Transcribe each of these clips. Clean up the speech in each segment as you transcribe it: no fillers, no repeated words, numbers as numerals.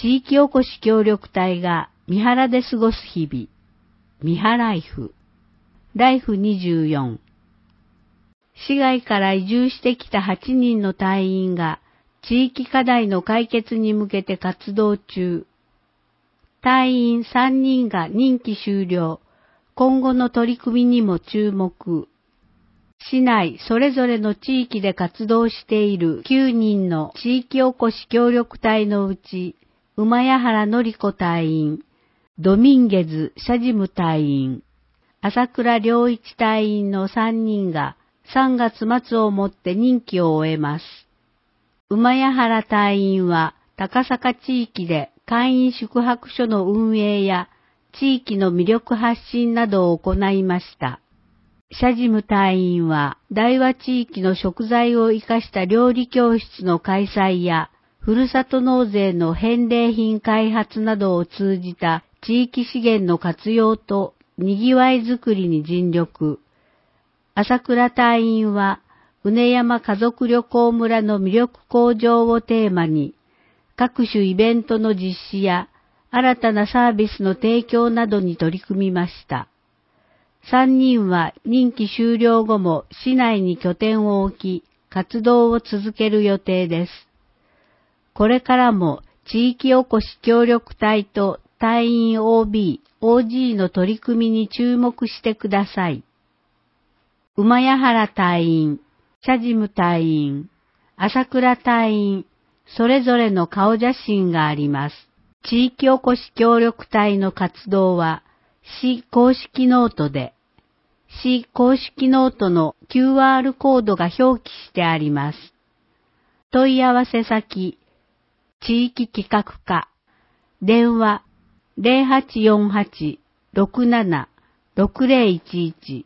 地域おこし協力隊が三原で過ごす日々。三原ライフ。ライフ24。市外から移住してきた8人の隊員が地域課題の解決に向けて活動中。隊員3人が任期終了。今後の取り組みにも注目。市内それぞれの地域で活動している9人の地域おこし協力隊のうち、馬谷原のり子隊員、ドミンゲズ・シャジム隊員、朝倉良一隊員の3人が3月末をもって任期を終えます。馬谷原隊員は高坂地域で会員宿泊所の運営や地域の魅力発信などを行いました。シャジム隊員は大和地域の食材を生かした料理教室の開催やふるさと納税の返礼品開発などを通じた地域資源の活用と賑わいづくりに尽力。朝倉隊員は畝山家族旅行村の魅力向上をテーマに各種イベントの実施や新たなサービスの提供などに取り組みました。3人は任期終了後も市内に拠点を置き活動を続ける予定です。これからも地域おこし協力隊と隊員 OB、OG の取り組みに注目してください。馬谷原隊員、シャジム隊員、朝倉隊員、それぞれの顔写真があります。地域おこし協力隊の活動は、市公式ノートで、市公式ノートの QR コードが表記してあります。問い合わせ先、地域企画課、電話 0848-67-6011。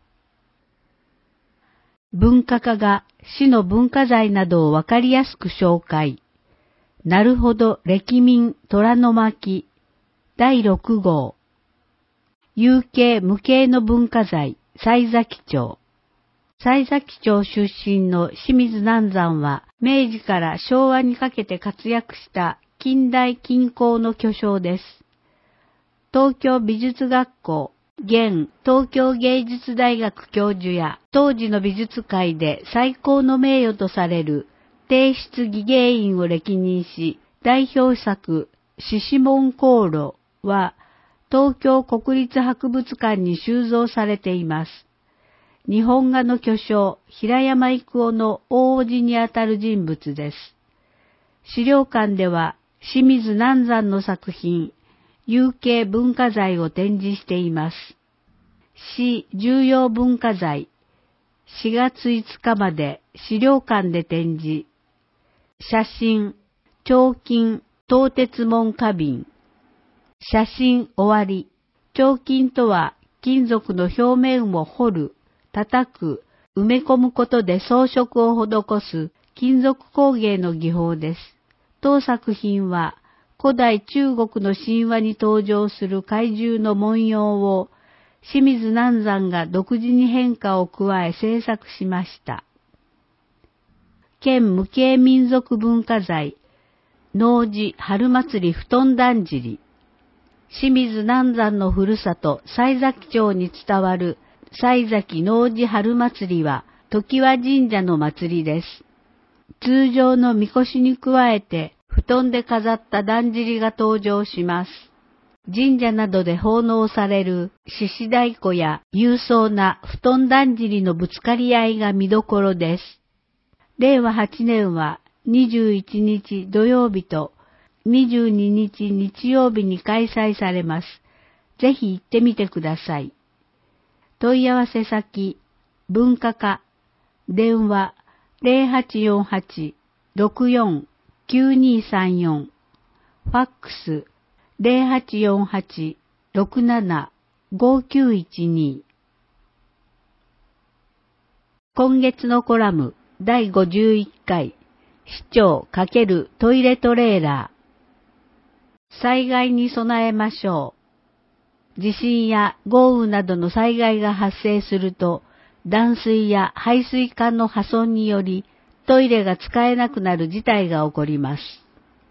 文化課が市の文化財などをわかりやすく紹介。なるほど歴民虎の巻第6号。有形無形の文化財西崎町。西崎町出身の清水南山は明治から昭和にかけて活躍した近代近郊の巨匠です。東京美術学校、現東京芸術大学教授や当時の美術界で最高の名誉とされる帝室技芸員を歴任し、代表作獅子門香炉は東京国立博物館に収蔵されています。日本画の巨匠平山郁夫の大叔父にあたる人物です。資料館では清水南山の作品有形文化財を展示しています。市重要文化財4月5日まで資料館で展示。写真彫金東鉄門花瓶。写真終わり。彫金とは金属の表面を彫る、叩く、埋め込むことで装飾を施す金属工芸の技法です。当作品は古代中国の神話に登場する怪獣の文様を清水南山が独自に変化を加え制作しました。県無形民族文化財、農事春祭り布団だんじり。清水南山のふるさと西崎町に伝わる西崎農事春祭りは常盤神社の祭りです。通常のみこしに加えて布団で飾っただんじりが登場します。神社などで奉納される獅子太鼓や勇壮な布団だんじりのぶつかり合いが見どころです。令和8年は21日土曜日と22日日曜日に開催されます。ぜひ行ってみてください。問い合わせ先、文化課、電話 0848-64-9234、ファックス 0848-67-5912。今月のコラム第51回、市長×トイレトレーラー。災害に備えましょう。地震や豪雨などの災害が発生すると、断水や排水管の破損によりトイレが使えなくなる事態が起こります。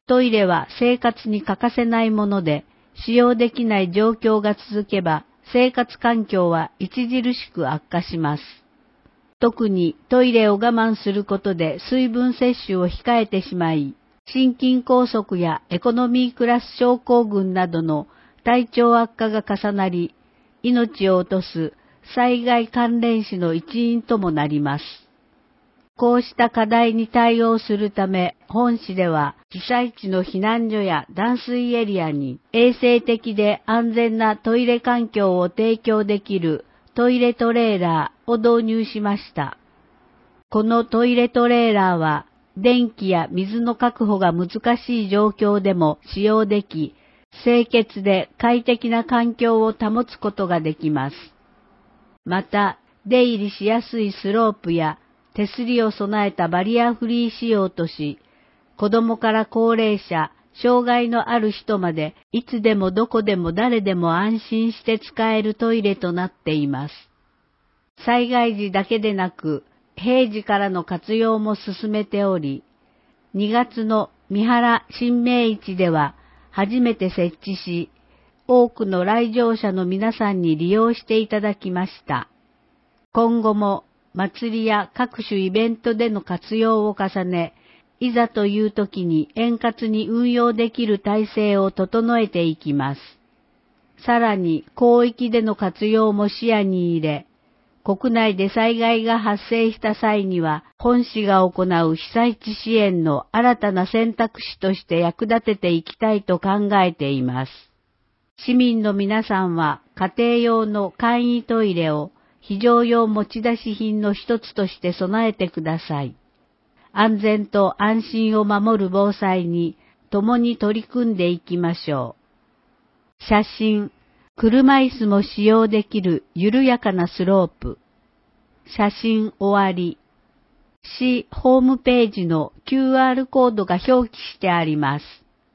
トイレは生活に欠かせないもので、使用できない状況が続けば、生活環境は著しく悪化します。特にトイレを我慢することで水分摂取を控えてしまい、心筋梗塞やエコノミークラス症候群などの体調悪化が重なり、命を落とす災害関連死の一因ともなります。こうした課題に対応するため、本市では被災地の避難所や断水エリアに衛生的で安全なトイレ環境を提供できるトイレトレーラーを導入しました。このトイレトレーラーは電気や水の確保が難しい状況でも使用でき、清潔で快適な環境を保つことができます。また、出入りしやすいスロープや手すりを備えたバリアフリー仕様とし、子供から高齢者、障害のある人まで、いつでもどこでも誰でも安心して使えるトイレとなっています。災害時だけでなく、平時からの活用も進めており、2月の三原新明市では初めて設置し、多くの来場者の皆さんに利用していただきました。今後も祭りや各種イベントでの活用を重ね、いざという時に円滑に運用できる体制を整えていきます。さらに広域での活用も視野に入れ、国内で災害が発生した際には、本市が行う被災地支援の新たな選択肢として役立てていきたいと考えています。市民の皆さんは家庭用の簡易トイレを非常用持ち出し品の一つとして備えてください。安全と安心を守る防災に共に取り組んでいきましょう。写真、車椅子も使用できる緩やかなスロープ。写真終わり。市ホームページの QR コードが表記してあります。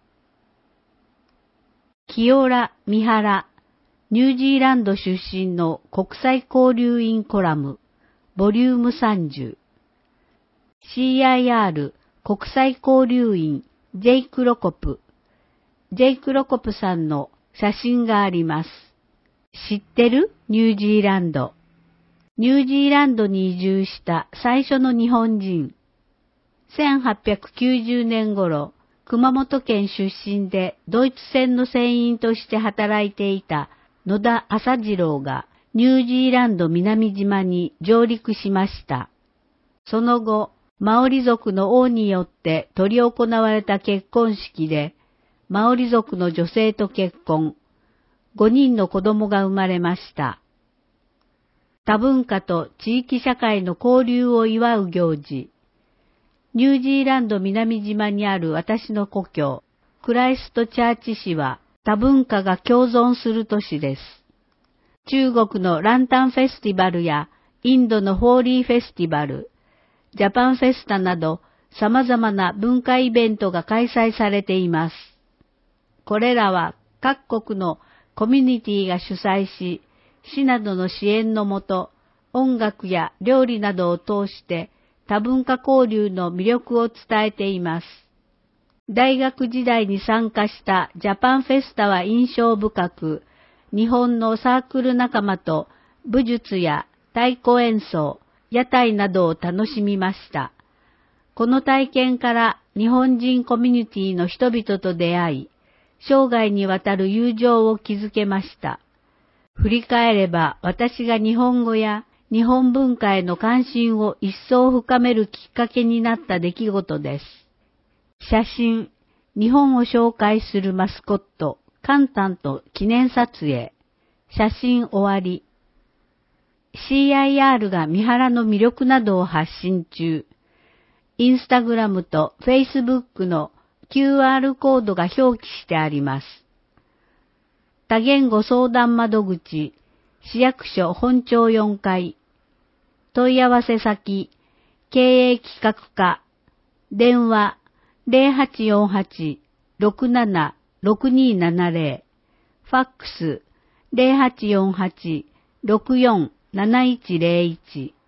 清良三原、ニュージーランド出身の国際交流員コラム、ボリューム30。CIR 国際交流員ジェイク・ロコプ。ジェイク・ロコプさんの写真があります。知ってる？ニュージーランド。ニュージーランドに移住した最初の日本人。1890年頃、熊本県出身でドイツ船の船員として働いていた野田朝次郎がニュージーランド南島に上陸しました。その後、マオリ族の王によって執り行われた結婚式で、マオリ族の女性と結婚、5人の子供が生まれました。多文化と地域社会の交流を祝う行事。ニュージーランド南島にある私の故郷、クライストチャーチ市は多文化が共存する都市です。中国のランタンフェスティバルやインドのホーリーフェスティバル、ジャパンフェスタなど様々な文化イベントが開催されています。これらは各国のコミュニティが主催し、市などの支援のもと、音楽や料理などを通して多文化交流の魅力を伝えています。大学時代に参加したジャパンフェスタは印象深く、日本のサークル仲間と武術や太鼓演奏、屋台などを楽しみました。この体験から日本人コミュニティの人々と出会い、生涯にわたる友情を築けました。振り返れば私が日本語や日本文化への関心を一層深めるきっかけになった出来事です。写真、日本を紹介するマスコット、カンタンと記念撮影。写真終わり。CIR が三原の魅力などを発信中。インスタグラムとフェイスブックの QR コードが表記してあります。多言語相談窓口、市役所本庁4階。問い合わせ先、経営企画課。電話、0848-676270。ファックス、0848-647101。